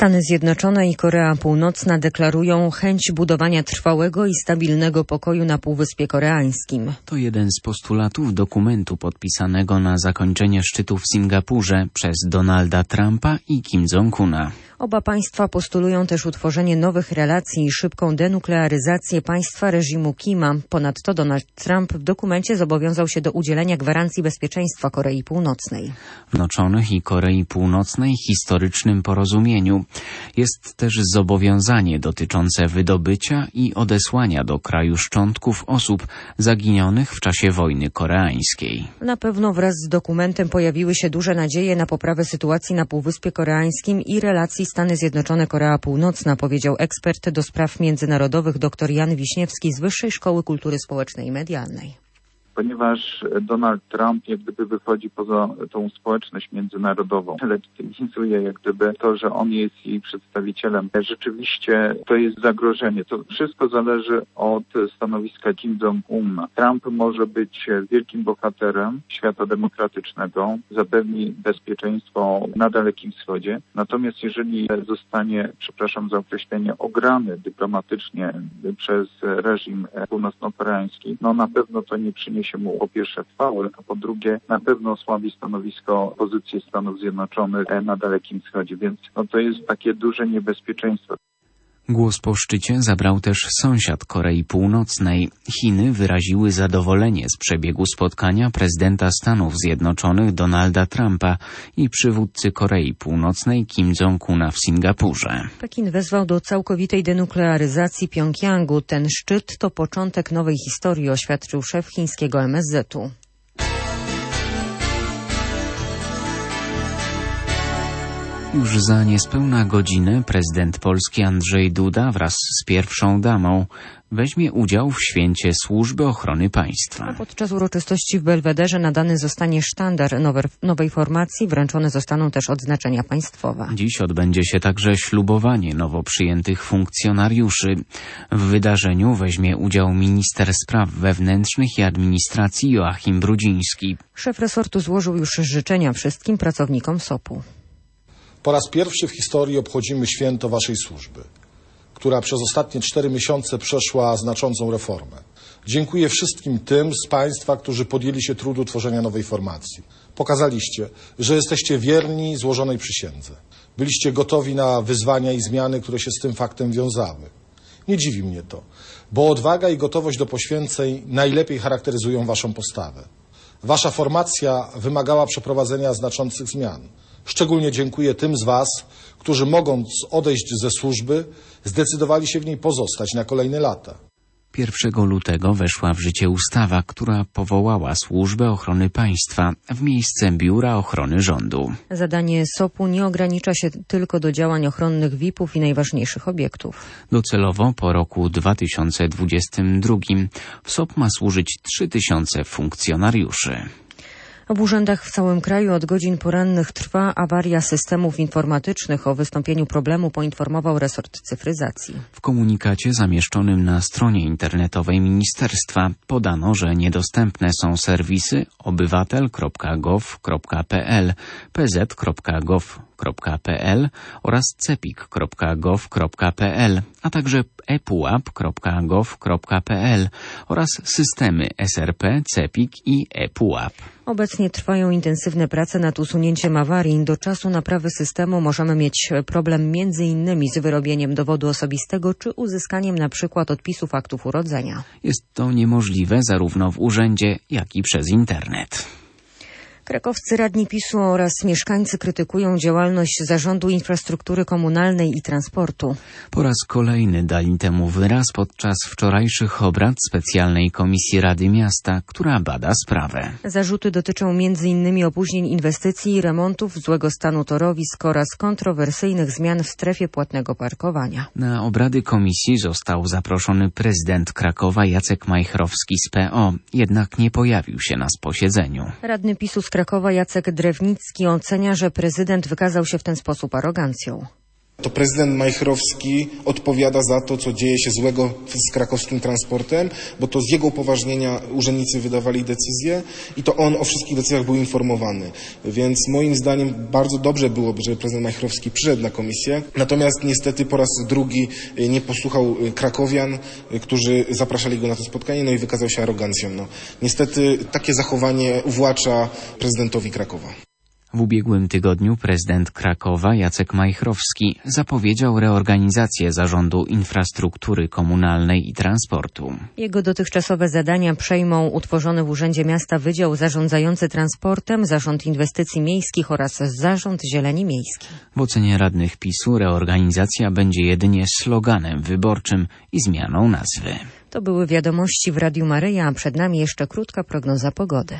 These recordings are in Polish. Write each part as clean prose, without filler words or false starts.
Stany Zjednoczone i Korea Północna deklarują chęć budowania trwałego i stabilnego pokoju na Półwyspie Koreańskim. To jeden z postulatów dokumentu podpisanego na zakończenie szczytu w Singapurze przez Donalda Trumpa i Kim Jong-una. Oba państwa postulują też utworzenie nowych relacji i szybką denuklearyzację państwa reżimu Kima. Ponadto Donald Trump w dokumencie zobowiązał się do udzielenia gwarancji bezpieczeństwa Korei Północnej. W Zjednoczonych i Korei Północnej historycznym porozumieniu jest też zobowiązanie dotyczące wydobycia i odesłania do kraju szczątków osób zaginionych w czasie wojny koreańskiej. Na pewno wraz z dokumentem pojawiły się duże nadzieje na poprawę sytuacji na Półwyspie Koreańskim i relacji Stany Zjednoczone-Korea Północna, powiedział ekspert do spraw międzynarodowych dr Jan Wiśniewski z Wyższej Szkoły Kultury Społecznej i Medialnej. Ponieważ Donald Trump jak gdyby wychodzi poza tą społeczność międzynarodową, legitymizuje jak gdyby to, że on jest jej przedstawicielem. Rzeczywiście to jest zagrożenie. To wszystko zależy od stanowiska Kim Jong-una. Trump może być wielkim bohaterem świata demokratycznego, zapewni bezpieczeństwo na Dalekim Wschodzie. Natomiast jeżeli zostanie, przepraszam za określenie, ograny dyplomatycznie przez reżim północno-koreański, na pewno to nie przyniesie mu po pierwsze chwały, a po drugie na pewno osłabi stanowisko, pozycję Stanów Zjednoczonych na Dalekim Wschodzie, więc to jest takie duże niebezpieczeństwo. Głos po szczycie zabrał też sąsiad Korei Północnej. Chiny wyraziły zadowolenie z przebiegu spotkania prezydenta Stanów Zjednoczonych Donalda Trumpa i przywódcy Korei Północnej Kim Jong-una w Singapurze. Pekin wezwał do całkowitej denuklearyzacji Pjongjangu. Ten szczyt to początek nowej historii, oświadczył szef chińskiego MSZ-u. Już za niespełna godzinę prezydent Polski Andrzej Duda wraz z pierwszą damą weźmie udział w święcie Służby Ochrony Państwa. Podczas uroczystości w Belwederze nadany zostanie sztandar nowej formacji, wręczone zostaną też odznaczenia państwowe. Dziś odbędzie się także ślubowanie nowo przyjętych funkcjonariuszy. W wydarzeniu weźmie udział minister spraw wewnętrznych i administracji Joachim Brudziński. Szef resortu złożył już życzenia wszystkim pracownikom SOP-u. Po raz pierwszy w historii obchodzimy święto waszej służby, która przez ostatnie 4 miesiące przeszła znaczącą reformę. Dziękuję wszystkim tym z Państwa, którzy podjęli się trudu tworzenia nowej formacji. Pokazaliście, że jesteście wierni złożonej przysiędze. Byliście gotowi na wyzwania i zmiany, które się z tym faktem wiązały. Nie dziwi mnie to, bo odwaga i gotowość do poświęceń najlepiej charakteryzują waszą postawę. Wasza formacja wymagała przeprowadzenia znaczących zmian. Szczególnie dziękuję tym z was, którzy mogąc odejść ze służby, zdecydowali się w niej pozostać na kolejne lata. 1 lutego weszła w życie ustawa, która powołała Służbę Ochrony Państwa w miejsce Biura Ochrony Rządu. Zadanie SOP-u nie ogranicza się tylko do działań ochronnych VIP-ów i najważniejszych obiektów. Docelowo po roku 2022 w SOP ma służyć 3000 funkcjonariuszy. W urzędach w całym kraju od godzin porannych trwa awaria systemów informatycznych. O wystąpieniu problemu poinformował resort cyfryzacji. W komunikacie zamieszczonym na stronie internetowej ministerstwa podano, że niedostępne są serwisy obywatel.gov.pl, pz.gov.pl oraz cepik.gov.pl, a także ePUAP.gov.pl oraz systemy SRP, Cepik i ePUAP. Obecnie trwają intensywne prace nad usunięciem awarii. Do czasu naprawy systemu możemy mieć problem m.in. z wyrobieniem dowodu osobistego czy uzyskaniem np. odpisów aktów urodzenia. Jest to niemożliwe zarówno w urzędzie, jak i przez internet. Krakowscy radni PiS-u oraz mieszkańcy krytykują działalność Zarządu Infrastruktury Komunalnej i Transportu. Po raz kolejny dali temu wyraz podczas wczorajszych obrad specjalnej Komisji Rady Miasta, która bada sprawę. Zarzuty dotyczą m.in. opóźnień inwestycji i remontów, złego stanu torowisk oraz kontrowersyjnych zmian w strefie płatnego parkowania. Na obrady komisji został zaproszony prezydent Krakowa Jacek Majchrowski z PO, jednak nie pojawił się na posiedzeniu. Radny PiS-u z Krakowa Jacek Drewnicki ocenia, że prezydent wykazał się w ten sposób arogancją. To prezydent Majchrowski odpowiada za to, co dzieje się złego z krakowskim transportem, bo to z jego upoważnienia urzędnicy wydawali decyzje i to on o wszystkich decyzjach był informowany. Więc moim zdaniem bardzo dobrze byłoby, żeby prezydent Majchrowski przyszedł na komisję. Natomiast niestety po raz drugi nie posłuchał krakowian, którzy zapraszali go na to spotkanie, no i wykazał się arogancją. Niestety takie zachowanie uwłacza prezydentowi Krakowa. W ubiegłym tygodniu prezydent Krakowa Jacek Majchrowski zapowiedział reorganizację Zarządu Infrastruktury Komunalnej i Transportu. Jego dotychczasowe zadania przejmą utworzony w Urzędzie Miasta Wydział Zarządzający Transportem, Zarząd Inwestycji Miejskich oraz Zarząd Zieleni Miejskiej. W ocenie radnych PiS-u reorganizacja będzie jedynie sloganem wyborczym i zmianą nazwy. To były wiadomości w Radiu Maryja, a przed nami jeszcze krótka prognoza pogody.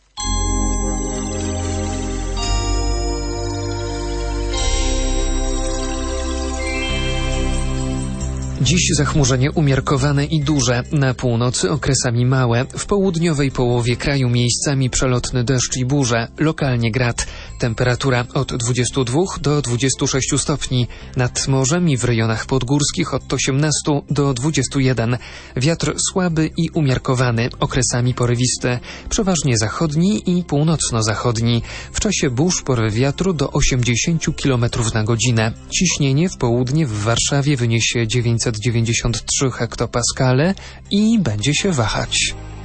Dziś zachmurzenie umiarkowane i duże, na północy okresami małe, w południowej połowie kraju miejscami przelotny deszcz i burze, lokalnie grad. Temperatura od 22 do 26 stopni, nad morzem i w rejonach podgórskich od 18 do 21. Wiatr słaby i umiarkowany, okresami porywisty, przeważnie zachodni i północno-zachodni. W czasie burz poryw wiatru do 80 km na godzinę. Ciśnienie w południe w Warszawie wyniesie 993 hektopaskale i będzie się wahać.